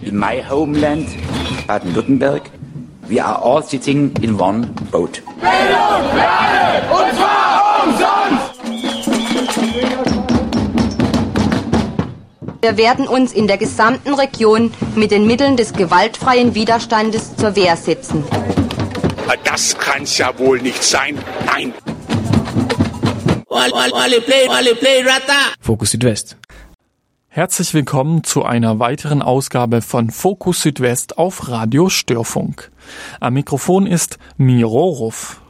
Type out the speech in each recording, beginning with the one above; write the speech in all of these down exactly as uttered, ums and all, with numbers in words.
in my homeland, Baden-Württemberg, we are all sitting in one boat. Bildung für alle, und zwar umsonst! Wir werden uns in der gesamten Region mit den Mitteln des gewaltfreien Widerstandes zur Wehr setzen. Das kann's ja wohl nicht sein. Nein. Fokus Südwest. Herzlich willkommen zu einer weiteren Ausgabe von Fokus Südwest auf Radio Störfunk. Am Mikrofon ist Miro Ruff.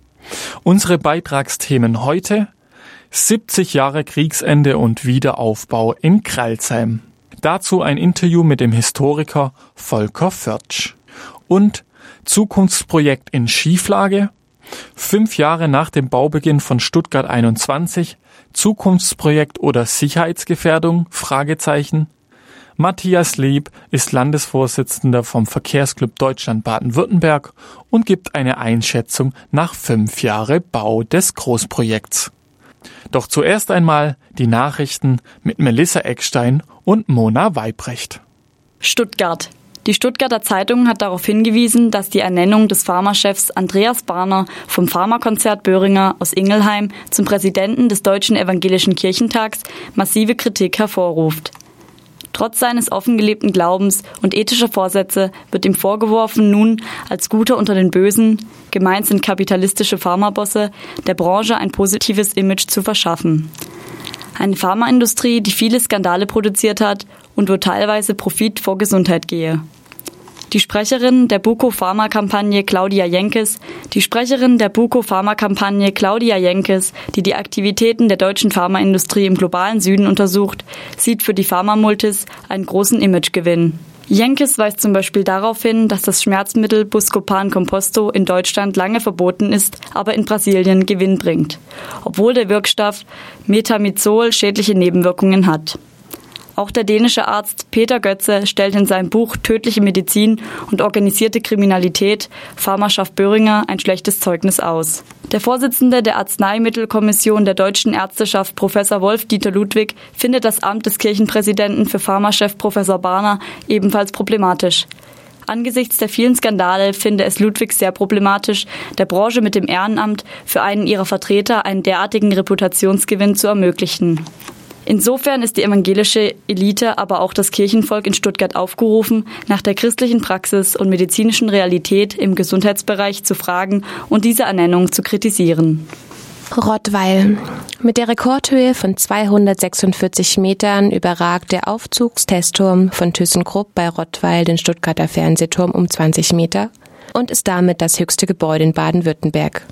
Unsere Beitragsthemen heute: siebzig Jahre Kriegsende und Wiederaufbau in Crailsheim. Dazu ein Interview mit dem Historiker Volker Förtsch. Und Zukunftsprojekt in Schieflage. Fünf Jahre nach dem Baubeginn von Stuttgart einundzwanzig. Zukunftsprojekt oder Sicherheitsgefährdung? Fragezeichen. Matthias Lieb ist Landesvorsitzender vom Verkehrsclub Deutschland Baden-Württemberg und gibt eine Einschätzung nach fünf Jahre Bau des Großprojekts. Doch zuerst einmal die Nachrichten mit Melissa Eckstein und Mona Weibrecht. Stuttgart. Die Stuttgarter Zeitung hat darauf hingewiesen, dass die Ernennung des Pharmachefs Andreas Barner vom Pharmakonzert Böhringer aus Ingelheim zum Präsidenten des Deutschen Evangelischen Kirchentags massive Kritik hervorruft. Trotz seines offen gelebten Glaubens und ethischer Vorsätze wird ihm vorgeworfen, nun als Guter unter den Bösen, gemeint sind kapitalistische Pharmabosse, der Branche ein positives Image zu verschaffen. Eine Pharmaindustrie, die viele Skandale produziert hat und wo teilweise Profit vor Gesundheit gehe. Die Sprecherin der Buko-Pharma-Kampagne Claudia Jenkes, die Sprecherin der Buko-Pharma-Kampagne Claudia Jenkes, die die Aktivitäten der deutschen Pharmaindustrie im globalen Süden untersucht, sieht für die Pharmamultis einen großen Imagegewinn. Jenkes weist zum Beispiel darauf hin, dass das Schmerzmittel Buscopan Composto in Deutschland lange verboten ist, aber in Brasilien Gewinn bringt, obwohl der Wirkstoff Metamizol schädliche Nebenwirkungen hat. Auch der dänische Arzt Peter Götze stellt in seinem Buch Tödliche Medizin und organisierte Kriminalität Pharmaschaft Böhringer ein schlechtes Zeugnis aus. Der Vorsitzende der Arzneimittelkommission der Deutschen Ärzteschaft Professor Wolf-Dieter Ludwig findet das Amt des Kirchenpräsidenten für Pharmachef Professor Barner ebenfalls problematisch. Angesichts der vielen Skandale finde es Ludwig sehr problematisch, der Branche mit dem Ehrenamt für einen ihrer Vertreter einen derartigen Reputationsgewinn zu ermöglichen. Insofern ist die evangelische Elite, aber auch das Kirchenvolk in Stuttgart aufgerufen, nach der christlichen Praxis und medizinischen Realität im Gesundheitsbereich zu fragen und diese Ernennung zu kritisieren. Rottweil. Mit der Rekordhöhe von zweihundertsechsundvierzig Metern überragt der Aufzugstestturm von ThyssenKrupp bei Rottweil den Stuttgarter Fernsehturm um zwanzig Meter und ist damit das höchste Gebäude in Baden-Württemberg.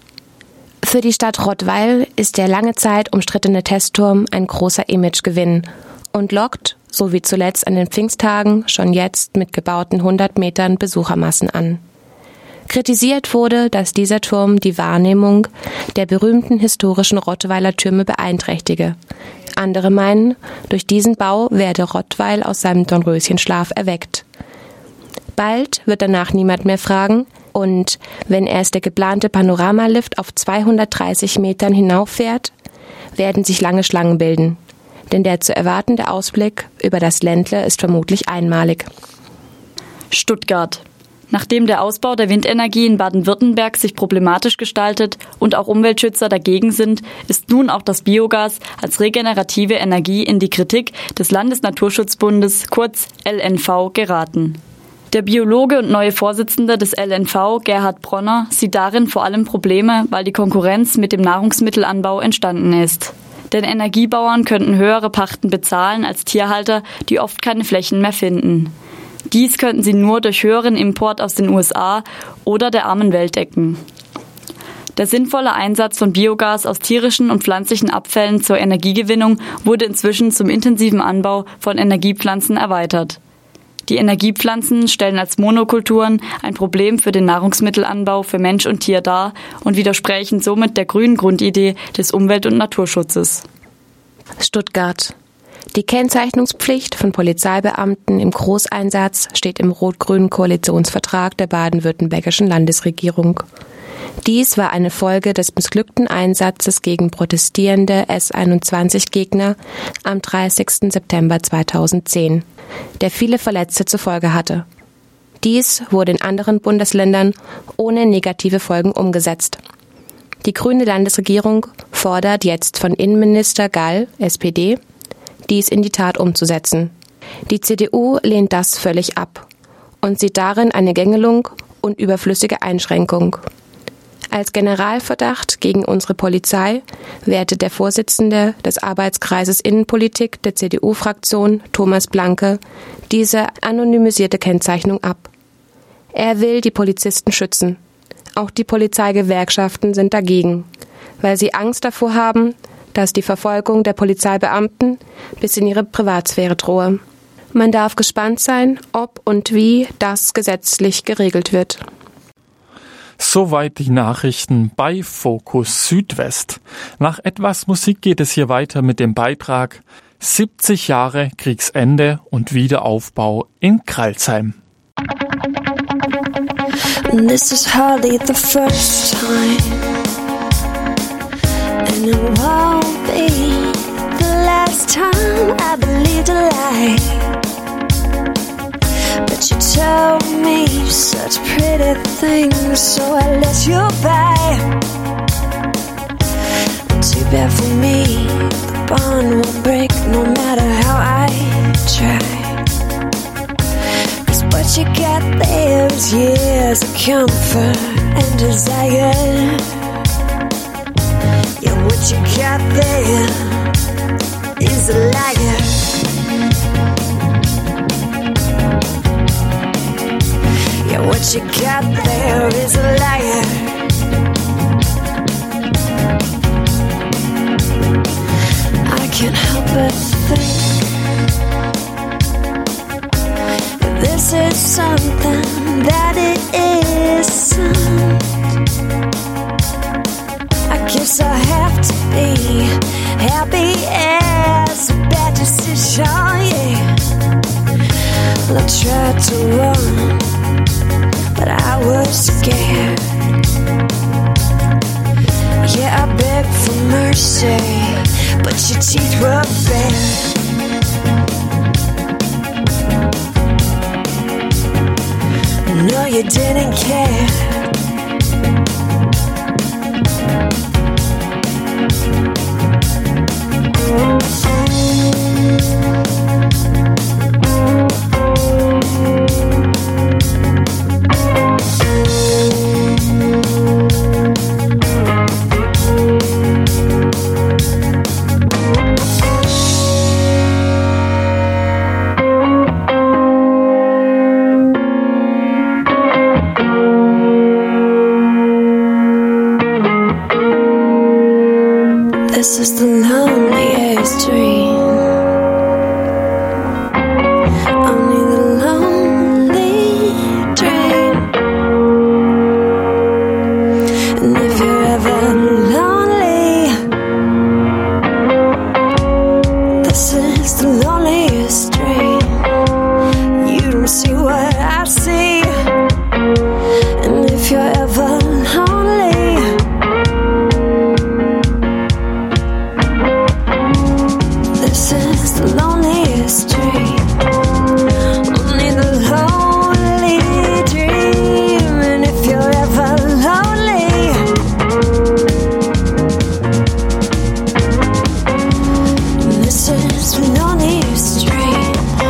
Für die Stadt Rottweil ist der lange Zeit umstrittene Testturm ein großer Imagegewinn und lockt, so wie zuletzt an den Pfingsttagen, schon jetzt mit gebauten hundert Metern Besuchermassen an. Kritisiert wurde, dass dieser Turm die Wahrnehmung der berühmten historischen Rottweiler Türme beeinträchtige. Andere meinen, durch diesen Bau werde Rottweil aus seinem Dornröschenschlaf erweckt. Bald wird danach niemand mehr fragen, und wenn erst der geplante Panoramalift auf zweihundertdreißig Metern hinauffährt, werden sich lange Schlangen bilden. Denn der zu erwartende Ausblick über das Ländle ist vermutlich einmalig. Stuttgart. Nachdem der Ausbau der Windenergie in Baden-Württemberg sich problematisch gestaltet und auch Umweltschützer dagegen sind, ist nun auch das Biogas als regenerative Energie in die Kritik des Landesnaturschutzbundes, kurz L N V, geraten. Der Biologe und neue Vorsitzende des L N V, Gerhard Bronner, sieht darin vor allem Probleme, weil die Konkurrenz mit dem Nahrungsmittelanbau entstanden ist. Denn Energiebauern könnten höhere Pachten bezahlen als Tierhalter, die oft keine Flächen mehr finden. Dies könnten sie nur durch höheren Import aus den U S A oder der armen Welt decken. Der sinnvolle Einsatz von Biogas aus tierischen und pflanzlichen Abfällen zur Energiegewinnung wurde inzwischen zum intensiven Anbau von Energiepflanzen erweitert. Die Energiepflanzen stellen als Monokulturen ein Problem für den Nahrungsmittelanbau für Mensch und Tier dar und widersprechen somit der grünen Grundidee des Umwelt- und Naturschutzes. Stuttgart. Die Kennzeichnungspflicht von Polizeibeamten im Großeinsatz steht im rot-grünen Koalitionsvertrag der baden-württembergischen Landesregierung. Dies war eine Folge des missglückten Einsatzes gegen protestierende S einundzwanzig Gegner am dreißigsten September zweitausendzehn, der viele Verletzte zur Folge hatte. Dies wurde in anderen Bundesländern ohne negative Folgen umgesetzt. Die grüne Landesregierung fordert jetzt von Innenminister Gall, S P D, dies in die Tat umzusetzen. Die C D U lehnt das völlig ab und sieht darin eine Gängelung und überflüssige Einschränkung. Als Generalverdacht gegen unsere Polizei wertet der Vorsitzende des Arbeitskreises Innenpolitik der C D U-Fraktion, Thomas Blanke, diese anonymisierte Kennzeichnung ab. Er will die Polizisten schützen. Auch die Polizeigewerkschaften sind dagegen, weil sie Angst davor haben, dass die Verfolgung der Polizeibeamten bis in ihre Privatsphäre drohe. Man darf gespannt sein, ob und wie das gesetzlich geregelt wird. Soweit die Nachrichten bei Fokus Südwest. Nach etwas Musik geht es hier weiter mit dem Beitrag siebzig Jahre Kriegsende und Wiederaufbau in Crailsheim. This is hardly the first time, and it won't be the last time I believed a lie. But you told me such pretty things, so I let you by. Too bad for me, the bond won't break no matter how I try. Cause what you got there is years of comfort and desire. Yeah, what you got there is a liar. Yeah, what you got there is a liar. I can't help but think that this is something that it isn't. I guess I have to be happy as a bad decision, yeah. Well, I tried to run, but I was scared. Yeah, I begged for mercy, but your teeth were bared. No, you didn't care. This is the loneliest dream. Only the lonely dream. And if you're ever lonely, this is the loneliest dream. You don't see what I see. And if you're ever lonely, this is the loneliest dream. Only the lonely dream. And if you're ever lonely, this is the loneliest dream.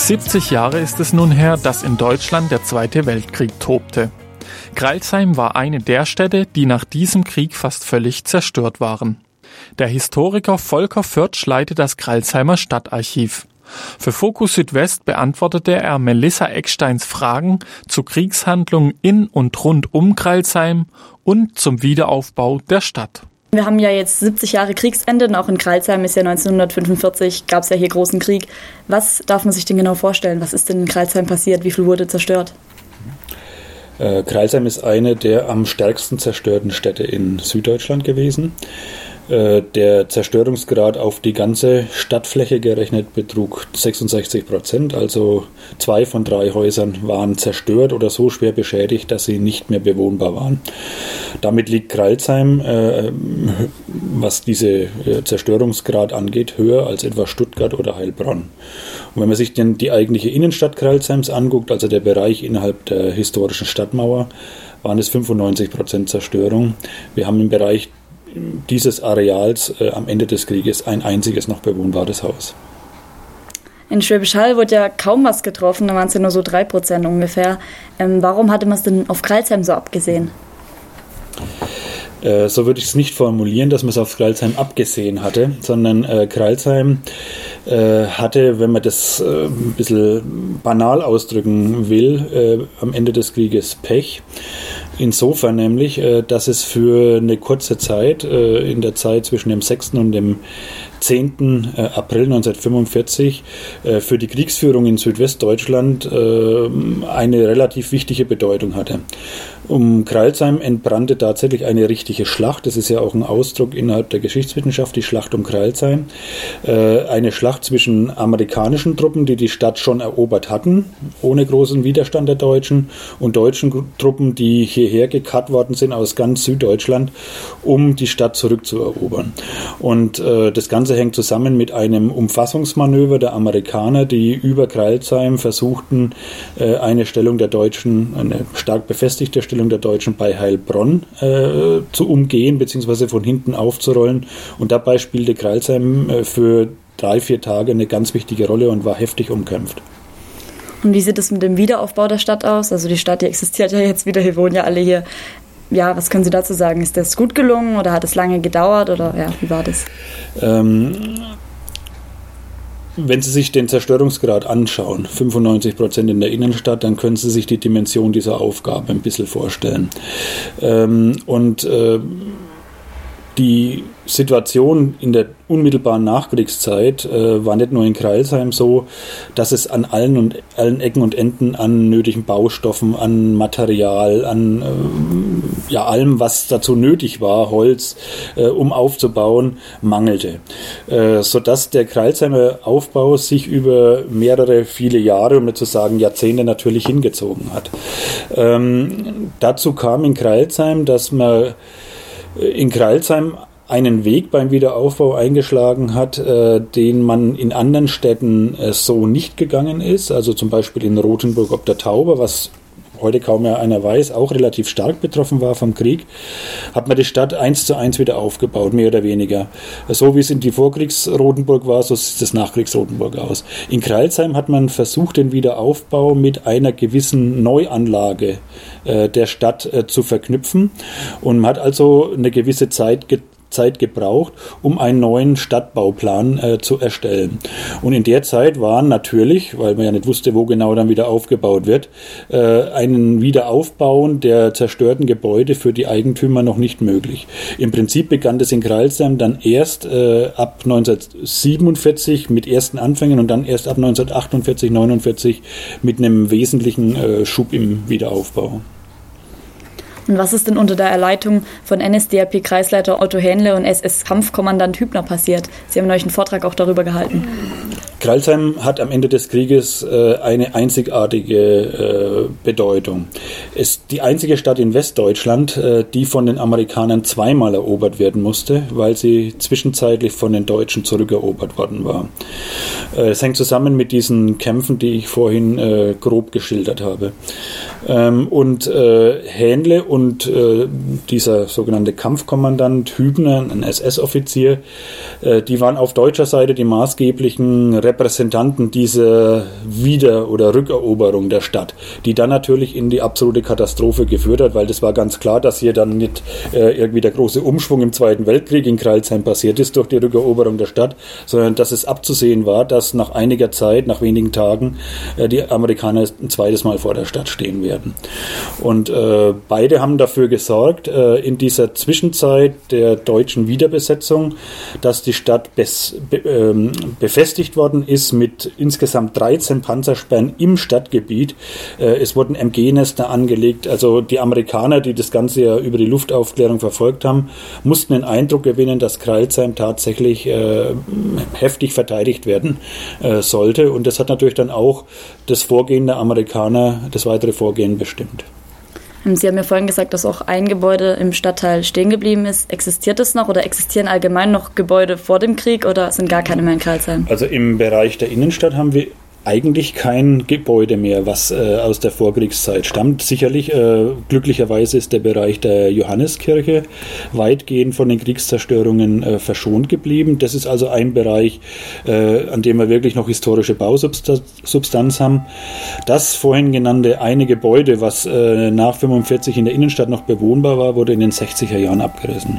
siebzig Jahre ist es nun her, dass in Deutschland der Zweite Weltkrieg tobte. Crailsheim war eine der Städte, die nach diesem Krieg fast völlig zerstört waren. Der Historiker Volker Förtsch leitet das Crailsheimer Stadtarchiv. Für Fokus Südwest beantwortete er Melissa Ecksteins Fragen zu Kriegshandlungen in und rund um Crailsheim und zum Wiederaufbau der Stadt. Wir haben ja jetzt siebzig Jahre Kriegsende und auch in Crailsheim ist ja neunzehnhundertfünfundvierzig, gab es ja hier großen Krieg. Was darf man sich denn genau vorstellen? Was ist denn in Crailsheim passiert? Wie viel wurde zerstört? Äh, Crailsheim ist eine der am stärksten zerstörten Städte in Süddeutschland gewesen. Der Zerstörungsgrad auf die ganze Stadtfläche gerechnet betrug sechsundsechzig Prozent, also zwei von drei Häusern waren zerstört oder so schwer beschädigt, dass sie nicht mehr bewohnbar waren. Damit liegt Crailsheim, äh, was diese äh, Zerstörungsgrad angeht, höher als etwa Stuttgart oder Heilbronn. Und wenn man sich denn die eigentliche Innenstadt Crailsheims anguckt, also der Bereich innerhalb der historischen Stadtmauer, waren es fünfundneunzig Prozent Zerstörung. Wir haben im Bereich dieses Areals äh, am Ende des Krieges ein einziges noch bewohnbares Haus. In Schwäbisch Hall wurde ja kaum was getroffen, da waren es ja nur so drei Prozent ungefähr. Ähm, warum hatte man es denn auf Crailsheim so abgesehen? Äh, so würde ich es nicht formulieren, dass man es auf Crailsheim abgesehen hatte, sondern äh, Crailsheim äh, hatte, wenn man das äh, ein bisschen banal ausdrücken will, äh, am Ende des Krieges Pech. Insofern nämlich, dass es für eine kurze Zeit, in der Zeit zwischen dem sechsten und dem zehnten April neunzehnhundertfünfundvierzig, für die Kriegsführung in Südwestdeutschland eine relativ wichtige Bedeutung hatte. Um Crailsheim entbrannte tatsächlich eine richtige Schlacht. Das ist ja auch ein Ausdruck innerhalb der Geschichtswissenschaft, die Schlacht um Crailsheim. Eine Schlacht zwischen amerikanischen Truppen, die die Stadt schon erobert hatten, ohne großen Widerstand der Deutschen, und deutschen Truppen, die hierher gekarrt worden sind aus ganz Süddeutschland, um die Stadt zurückzuerobern. Und äh, das Ganze hängt zusammen mit einem Umfassungsmanöver der Amerikaner, die über Crailsheim versuchten, äh, eine Stellung der Deutschen, eine stark befestigte Stellung der Deutschen bei Heilbronn äh, zu umgehen, beziehungsweise von hinten aufzurollen. Und dabei spielte Crailsheim äh, für drei, vier Tage eine ganz wichtige Rolle und war heftig umkämpft. Und wie sieht es mit dem Wiederaufbau der Stadt aus? Also die Stadt, die existiert ja jetzt wieder, wir wohnen ja alle hier. Ja, was können Sie dazu sagen? Ist das gut gelungen oder hat es lange gedauert oder ja, wie war das? Ähm, wenn Sie sich den Zerstörungsgrad anschauen, fünfundneunzig Prozent in der Innenstadt, dann können Sie sich die Dimension dieser Aufgabe ein bisschen vorstellen. Ähm, und äh, die Situation in der unmittelbaren Nachkriegszeit äh, war nicht nur in Crailsheim so, dass es an allen und allen Ecken und Enden an nötigen Baustoffen, an Material, an äh, ja allem, was dazu nötig war, Holz, äh, um aufzubauen, mangelte. Äh, sodass der Crailsheimer Aufbau sich über mehrere, viele Jahre, um nicht zu sagen Jahrzehnte, natürlich hingezogen hat. Ähm, dazu kam in Crailsheim, dass man in Crailsheim einen Weg beim Wiederaufbau eingeschlagen hat, äh, den man in anderen Städten äh, so nicht gegangen ist. Also zum Beispiel in Rothenburg ob der Tauber, was heute kaum mehr einer weiß, auch relativ stark betroffen war vom Krieg, hat man die Stadt eins zu eins wieder aufgebaut, mehr oder weniger. So wie es in die Vorkriegs-Rotenburg war, so sieht das Nachkriegs-Rotenburg aus. In Crailsheim hat man versucht, den Wiederaufbau mit einer gewissen Neuanlage äh, der Stadt äh, zu verknüpfen, und man hat also eine gewisse Zeit ge- Zeit gebraucht, um einen neuen Stadtbauplan äh, zu erstellen. Und in der Zeit waren natürlich, weil man ja nicht wusste, wo genau dann wieder aufgebaut wird, äh, einen Wiederaufbauen der zerstörten Gebäude für die Eigentümer noch nicht möglich. Im Prinzip begann das in Crailsheim dann erst äh, ab neunzehnhundertsiebenundvierzig mit ersten Anfängen und dann erst ab neunzehnhundertachtundvierzig, neunundvierzig mit einem wesentlichen äh, Schub im Wiederaufbau. Und was ist denn unter der Leitung von N S D A P-Kreisleiter Otto Hähnle und S S-Kampfkommandant Hübner passiert? Sie haben euch einen Vortrag auch darüber gehalten. Crailsheim hat am Ende des Krieges äh, eine einzigartige äh, Bedeutung. Es ist die einzige Stadt in Westdeutschland, äh, die von den Amerikanern zweimal erobert werden musste, weil sie zwischenzeitlich von den Deutschen zurückerobert worden war. Äh, es hängt zusammen mit diesen Kämpfen, die ich vorhin äh, grob geschildert habe. Ähm, und äh, Hähnle und äh, dieser sogenannte Kampfkommandant Hübner, ein S S-Offizier, äh, die waren auf deutscher Seite die maßgeblichen Repräsentanten dieser Wieder- oder Rückeroberung der Stadt, die dann natürlich in die absolute Katastrophe geführt hat, weil das war ganz klar, dass hier dann nicht äh, irgendwie der große Umschwung im Zweiten Weltkrieg in Crailsheim passiert ist durch die Rückeroberung der Stadt, sondern dass es abzusehen war, dass nach einiger Zeit, nach wenigen Tagen, äh, die Amerikaner ein zweites Mal vor der Stadt stehen werden. Und äh, beide haben dafür gesorgt, äh, in dieser Zwischenzeit der deutschen Wiederbesetzung, dass die Stadt bes- be- ähm, befestigt worden ist mit insgesamt dreizehn Panzersperren im Stadtgebiet. Äh, es wurden M G-Nester angelegt. Also die Amerikaner, die das Ganze ja über die Luftaufklärung verfolgt haben, mussten den Eindruck gewinnen, dass Crailsheim tatsächlich äh, heftig verteidigt werden äh, sollte. Und das hat natürlich dann auch das Vorgehen der Amerikaner, das weitere Vorgehen bestimmt. Sie haben ja vorhin gesagt, dass auch ein Gebäude im Stadtteil stehen geblieben ist. Existiert es noch oder existieren allgemein noch Gebäude vor dem Krieg oder sind gar keine mehr in Crailsheim? Also im Bereich der Innenstadt haben wir eigentlich kein Gebäude mehr, was äh, aus der Vorkriegszeit stammt. Sicherlich, äh, glücklicherweise ist der Bereich der Johanneskirche weitgehend von den Kriegszerstörungen äh, verschont geblieben. Das ist also ein Bereich, äh, an dem wir wirklich noch historische Bausubstanz haben. Das vorhin genannte eine Gebäude, was äh, nach fünfundvierzig in der Innenstadt noch bewohnbar war, wurde in den sechziger Jahren abgerissen.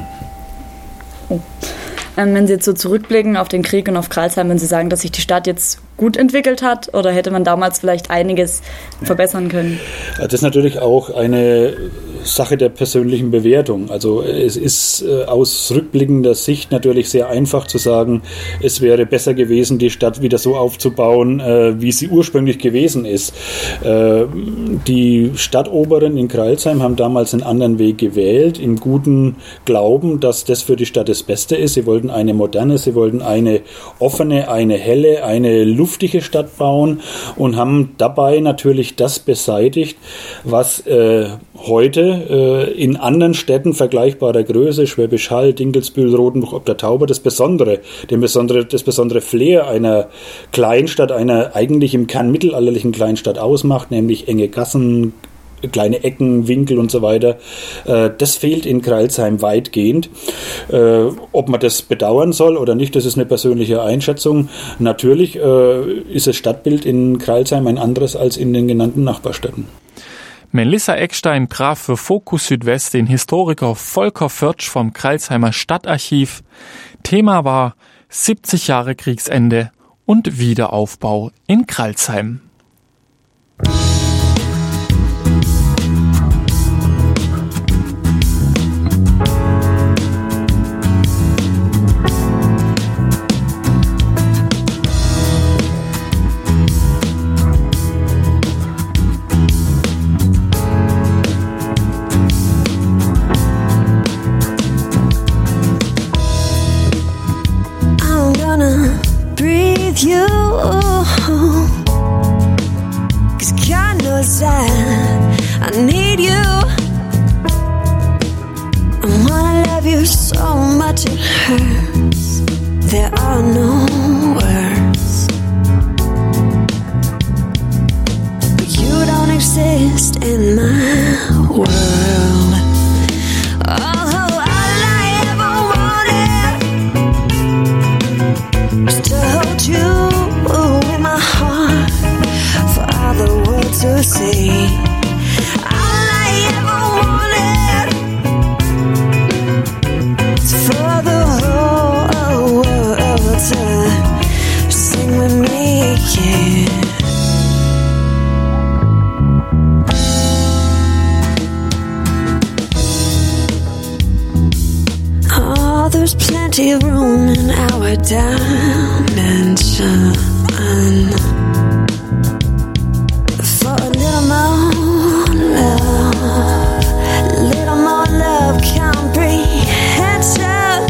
Oh. Ähm, wenn Sie jetzt so zurückblicken auf den Krieg und auf Crailsheim, wenn Sie sagen, dass sich die Stadt jetzt gut entwickelt hat oder hätte man damals vielleicht einiges verbessern können? Das ist natürlich auch eine Sache der persönlichen Bewertung. Also es ist äh, aus rückblickender Sicht natürlich sehr einfach zu sagen, es wäre besser gewesen, die Stadt wieder so aufzubauen, äh, wie sie ursprünglich gewesen ist. Äh, die Stadtoberen in Crailsheim haben damals einen anderen Weg gewählt, im guten Glauben, dass das für die Stadt das Beste ist. Sie wollten eine moderne, sie wollten eine offene, eine helle, eine luftige Stadt bauen und haben dabei natürlich das beseitigt, was äh, heute äh, in anderen Städten vergleichbarer Größe, Schwäbisch Hall, Dinkelsbühl, Rotenburg ob der Tauber, das Besondere, den besondere, das besondere Flair einer Kleinstadt, einer eigentlich im Kern mittelalterlichen Kleinstadt ausmacht, nämlich enge Gassen, kleine Ecken, Winkel und so weiter. Äh, das fehlt in Crailsheim weitgehend. Äh, ob man das bedauern soll oder nicht, das ist eine persönliche Einschätzung. Natürlich äh, ist das Stadtbild in Crailsheim ein anderes als in den genannten Nachbarstädten. Melissa Eckstein traf für Fokus Südwest den Historiker Volker Förtsch vom Crailsheimer Stadtarchiv. Thema war siebzig Jahre Kriegsende und Wiederaufbau in Crailsheim. You, 'cause God knows that I need you. I wanna love you so much it hurts. There are no words, but you don't exist in my world. Oh, you in my heart for all the world to see. All I ever wanted is for the whole world to sing with me, yeah. Oh, there's plenty of room in our dimension for a little more love, a little more love, comprehension.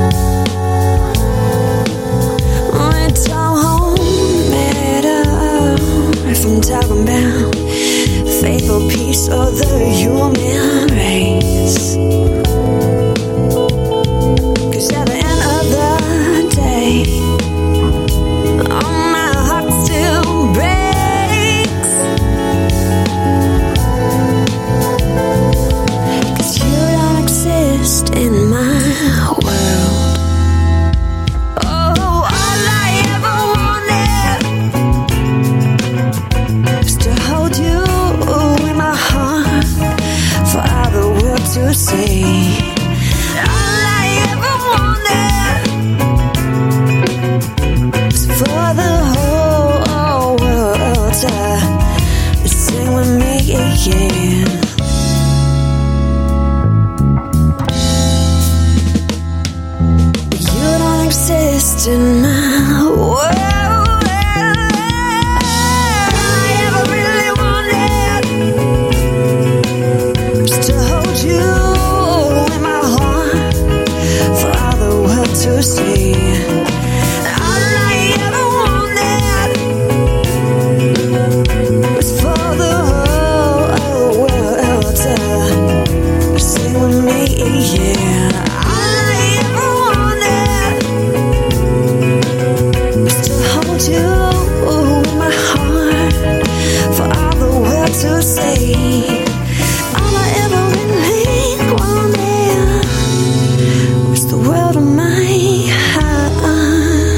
We don't matter if I'm talking about faith or peace or the human race. At the end of the day, oh, my heart still lost in my world. I ever really wanted just to hold you in my heart for all the world to see. All I ever wanted was for the whole world to sing with me, yeah. To say all I ever really wanted was the world of my heart.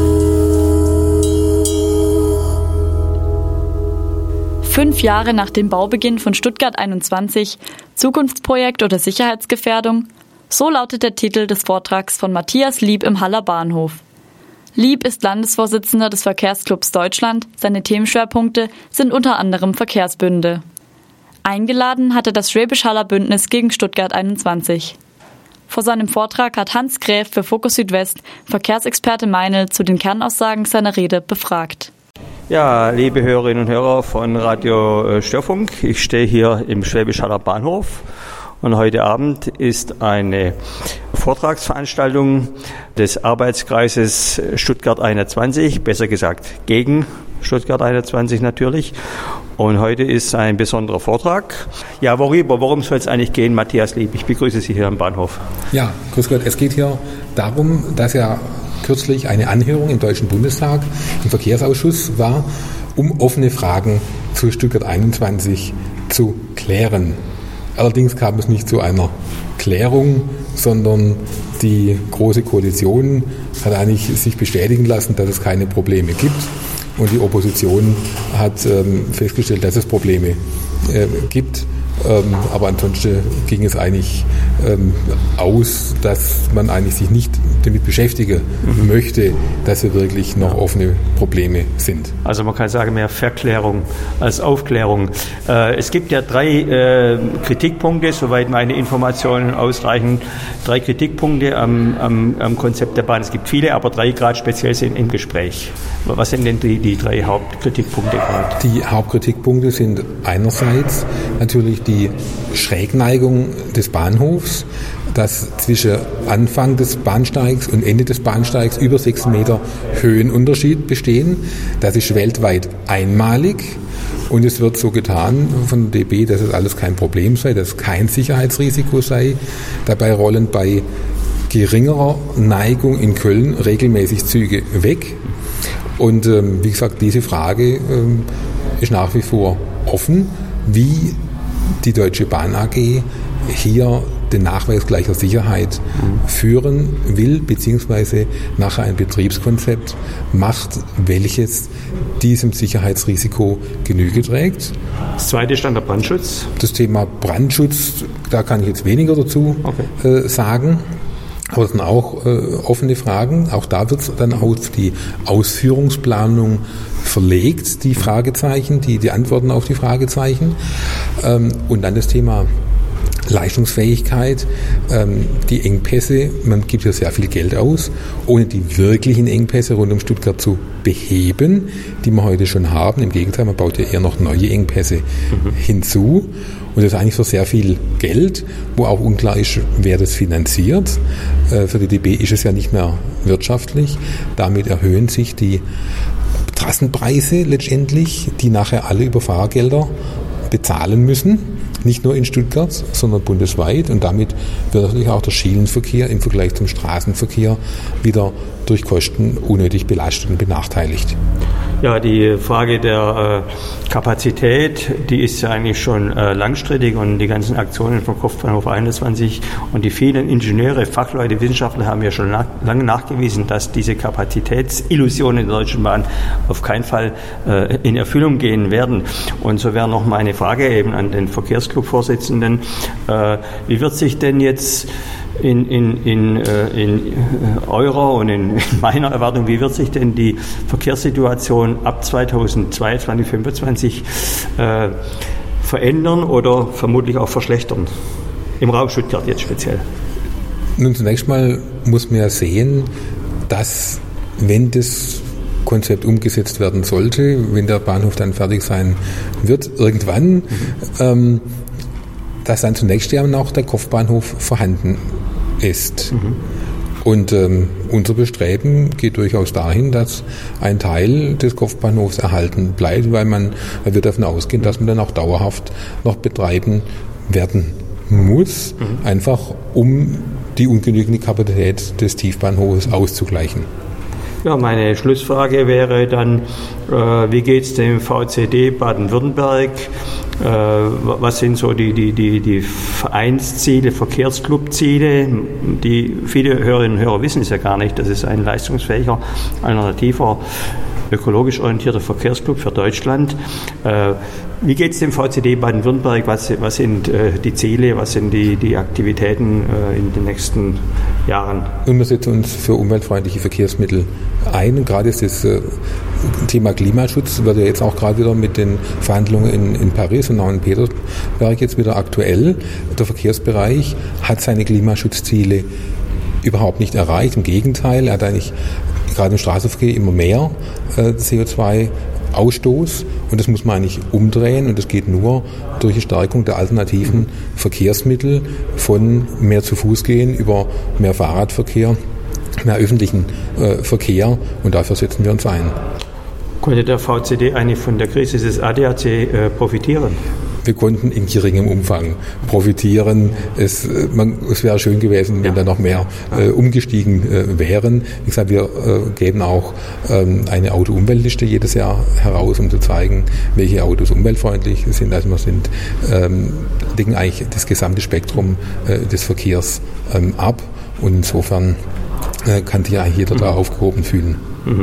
Fünf Jahre nach dem Baubeginn von Stuttgart einundzwanzig, Zukunftsprojekt oder Sicherheitsgefährdung? So lautet der Titel des Vortrags von Matthias Lieb im Haller Bahnhof. Lieb ist Landesvorsitzender des Verkehrsclubs Deutschland. Seine Themenschwerpunkte sind unter anderem Verkehrsbünde. Eingeladen hatte das Schwäbisch-Haller Bündnis gegen Stuttgart einundzwanzig. Vor seinem Vortrag hat Hans Gräf für Fokus Südwest Verkehrsexperte Meinl zu den Kernaussagen seiner Rede befragt. Ja, liebe Hörerinnen und Hörer von Radio Störfunk, ich stehe hier im Schwäbisch-Haller Bahnhof. Und heute Abend ist eine Vortragsveranstaltung des Arbeitskreises Stuttgart einundzwanzig, besser gesagt gegen Stuttgart einundzwanzig natürlich. Und heute ist ein besonderer Vortrag. Ja, worüber, worum soll es eigentlich gehen, Matthias Lieb? Ich begrüße Sie hier am Bahnhof. Ja, grüß Gott. Es geht hier darum, dass ja kürzlich eine Anhörung im Deutschen Bundestag im Verkehrsausschuss war, um offene Fragen zu Stuttgart einundzwanzig zu klären. Allerdings kam es nicht zu einer Klärung, sondern die Große Koalition hat eigentlich sich bestätigen lassen, dass es keine Probleme gibt. Und die Opposition hat ähm, festgestellt, dass es Probleme äh, gibt. Ähm, aber ansonsten ging es eigentlich ähm, aus, dass man eigentlich sich nicht damit beschäftigen mhm. möchte, dass hier wirklich noch offene Probleme sind. Also man kann sagen, mehr Verklärung als Aufklärung. Äh, es gibt ja drei äh, Kritikpunkte, soweit meine Informationen ausreichen, drei Kritikpunkte am, am, am Konzept der Bahn. Es gibt viele, aber drei gerade speziell sind im Gespräch. Was sind denn die, die drei Hauptkritikpunkte gerade? Die Hauptkritikpunkte sind einerseits natürlich die Schrägneigung des Bahnhofs, dass zwischen Anfang des Bahnsteigs und Ende des Bahnsteigs über sechs Meter Höhenunterschied bestehen. Das ist weltweit einmalig und es wird so getan von D B, dass es alles kein Problem sei, dass es kein Sicherheitsrisiko sei. Dabei rollen bei geringerer Neigung in Köln regelmäßig Züge weg. Und ähm, wie gesagt, diese Frage ähm, ist nach wie vor offen, wie die Deutsche Bahn A G hier den Nachweis gleicher Sicherheit führen will, beziehungsweise nachher ein Betriebskonzept macht, welches diesem Sicherheitsrisiko Genüge trägt. Das zweite ist dann der Brandschutz. Das Thema Brandschutz, da kann ich jetzt weniger dazu okay. äh, sagen. Aber es sind auch äh, offene Fragen. Auch da wird es dann auf die Ausführungsplanung verlegt, die Fragezeichen, die, die Antworten auf die Fragezeichen. Ähm, und dann das Thema Leistungsfähigkeit, ähm, die Engpässe, man gibt ja sehr viel Geld aus, ohne die wirklichen Engpässe rund um Stuttgart zu beheben, die wir heute schon haben. Im Gegenteil, man baut ja eher noch neue Engpässe mhm. hinzu. Und das ist eigentlich für sehr viel Geld, wo auch unklar ist, wer das finanziert. Äh, für die D B ist es ja nicht mehr wirtschaftlich. Damit erhöhen sich die Trassenpreise letztendlich, die nachher alle über Fahrgelder bezahlen müssen. Nicht nur in Stuttgart, sondern bundesweit. Und damit wird natürlich auch der Schienenverkehr im Vergleich zum Straßenverkehr wieder durch Kosten unnötig belastet und benachteiligt. Ja, die Frage der äh, Kapazität, die ist ja eigentlich schon äh, langstrittig und die ganzen Aktionen vom Kopfbahnhof einundzwanzig und die vielen Ingenieure, Fachleute, Wissenschaftler haben ja schon nach, lange nachgewiesen, dass diese Kapazitätsillusionen der Deutschen Bahn auf keinen Fall äh, in Erfüllung gehen werden. Und so wäre noch meine Frage eben an den Verkehrsclub-Vorsitzenden, äh, wie wird sich denn jetzt In, in, in, in eurer und in meiner Erwartung, wie wird sich denn die Verkehrssituation ab zweitausendzweiundzwanzig, fünfundzwanzig äh, verändern oder vermutlich auch verschlechtern? Im Raum Stuttgart jetzt speziell. Nun, zunächst mal muss man ja sehen, dass, wenn das Konzept umgesetzt werden sollte, wenn der Bahnhof dann fertig sein wird, irgendwann, mhm. ähm, dass dann zunächst ja noch der Kopfbahnhof vorhanden ist. Mhm. Und ähm, unser Bestreben geht durchaus dahin, dass ein Teil des Kopfbahnhofs erhalten bleibt, weil man, weil wir davon ausgehen, dass man dann auch dauerhaft noch betreiben werden muss, mhm. einfach um die ungenügende Kapazität des Tiefbahnhofs auszugleichen. Ja, meine Schlussfrage wäre dann, äh, wie geht es dem V C D Baden-Württemberg? Äh, was sind so die, die, die, die Vereinsziele, Verkehrsclubziele? Die viele Hörerinnen und Hörer wissen es ja gar nicht. Das ist ein leistungsfähiger, alternativer, ökologisch orientierter Verkehrsclub für Deutschland. Äh, Wie geht es dem V C D Baden-Württemberg? Was, was sind äh, die Ziele, was sind die, die Aktivitäten äh, in den nächsten Jahren? Und wir setzen uns für umweltfreundliche Verkehrsmittel ein. Und gerade ist das äh, Thema Klimaschutz wird ja jetzt auch gerade wieder mit den Verhandlungen in, in Paris und auch in Petersberg jetzt wieder aktuell. Der Verkehrsbereich hat seine Klimaschutzziele überhaupt nicht erreicht. Im Gegenteil, er hat eigentlich gerade im Straßenverkehr immer mehr äh, C O zwei Ausstoß, und das muss man eigentlich umdrehen, und das geht nur durch die Stärkung der alternativen Verkehrsmittel, von mehr zu Fuß gehen über mehr Fahrradverkehr, mehr öffentlichen äh, Verkehr, und dafür setzen wir uns ein. Konnte der V C D eigentlich von der Krise des A D A C äh, profitieren? Wir konnten in geringem Umfang profitieren. Es, man, es wäre schön gewesen, wenn ja. da noch mehr äh, umgestiegen äh, wären. Wie gesagt, wir äh, geben auch ähm, eine Auto-Umweltliste jedes Jahr heraus, um zu zeigen, welche Autos umweltfreundlich sind. Also wir sind, ähm, decken eigentlich das gesamte Spektrum äh, des Verkehrs ähm, ab, und insofern äh, kann sich eigentlich jeder mhm. da aufgehoben fühlen.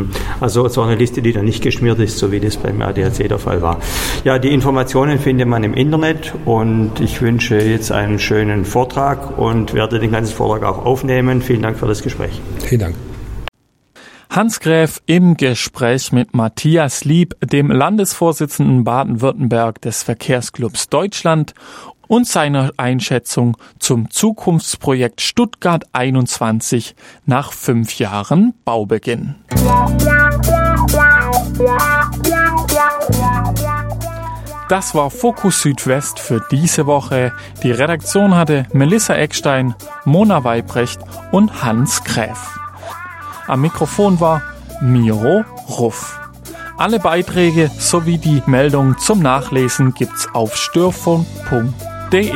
Also so eine Liste, die dann nicht geschmiert ist, so wie das beim A D A C der Fall war. Ja, die Informationen findet man im Internet, und ich wünsche jetzt einen schönen Vortrag und werde den ganzen Vortrag auch aufnehmen. Vielen Dank für das Gespräch. Vielen Dank. Hans Gräf im Gespräch mit Matthias Lieb, dem Landesvorsitzenden Baden-Württemberg des Verkehrsclubs Deutschland, und seiner Einschätzung zum Zukunftsprojekt Stuttgart einundzwanzig nach fünf Jahren Baubeginn. Das war Fokus Südwest für diese Woche. Die Redaktion hatte Melissa Eckstein, Mona Weibrecht und Hans Gräf. Am Mikrofon war Miro Ruff. Alle Beiträge sowie die Meldung zum Nachlesen gibt's auf störfunk punkt de.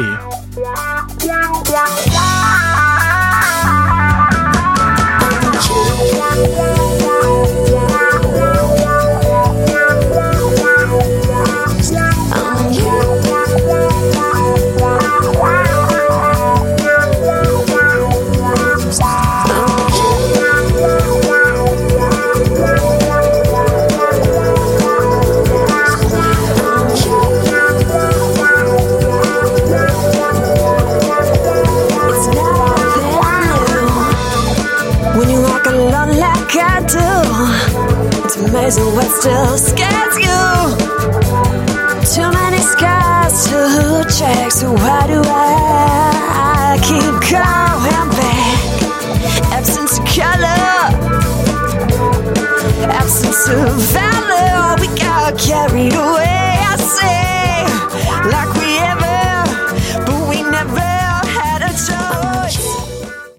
Amazing what still scares you. Too many scars to check, so why do I keep going back? Absence of color, absence of valor, we got carried away.